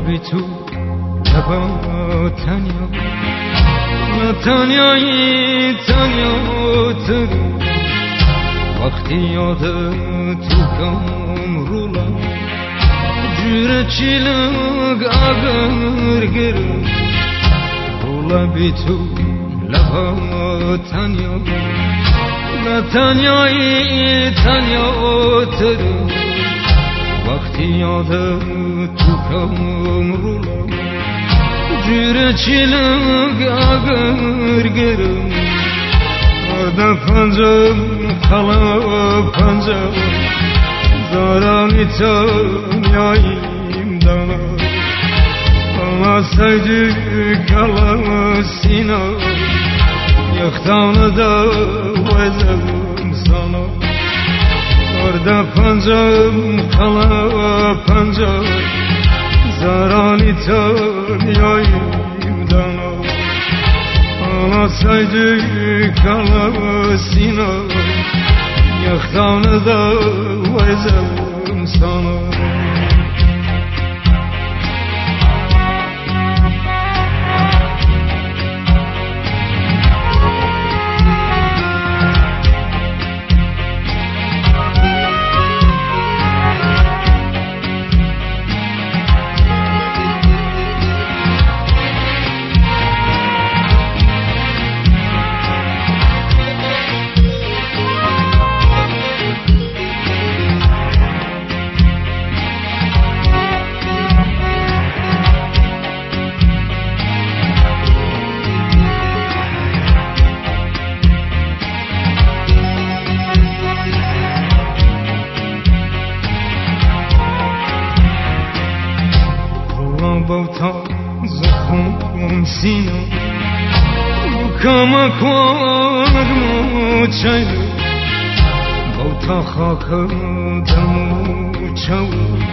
بی تو لبا تنیا تنیایی تنیا ترو وقتی یاد تو کم رولا جور چیلگ اگر گرم رولا بی تو لبا تنیا تنیایی تنیا ترو وقتی یاد تو کم رولا جور چیلگ اگر گرم arda panjam khala panjam zarani tanıyayım dana ama saydı kala sina yaktanı da vezem sana arda panjam khala panjam zarani tanıyayım dana Anasaydı kalasına yaktanı da vezem sana Bauta zokun sino Bukama kwanagmo chaylu Bauta khaka damu chaw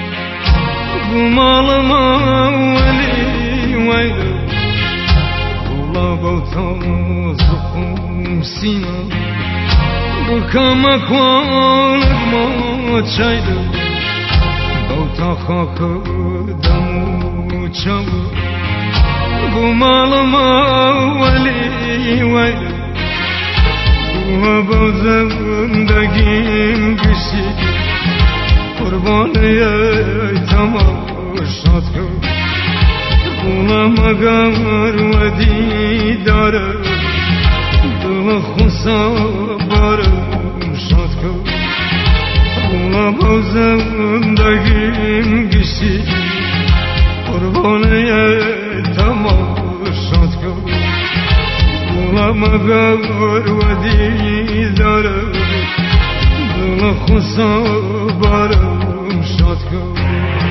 Gumalama wali waylu Ula bauta zokun sino Bukama kwanagmo chaylu Bauta khaka damu çavu bu malama veli veli bu bazındagim kişi kurbanıya tamaşat kıl bulamagar ve didare dılı khusa barım şat kıl bu bazındagim kişi Kurbanıya tamaşat kıl bulamagar ve didare dılı khusa barım şat kıl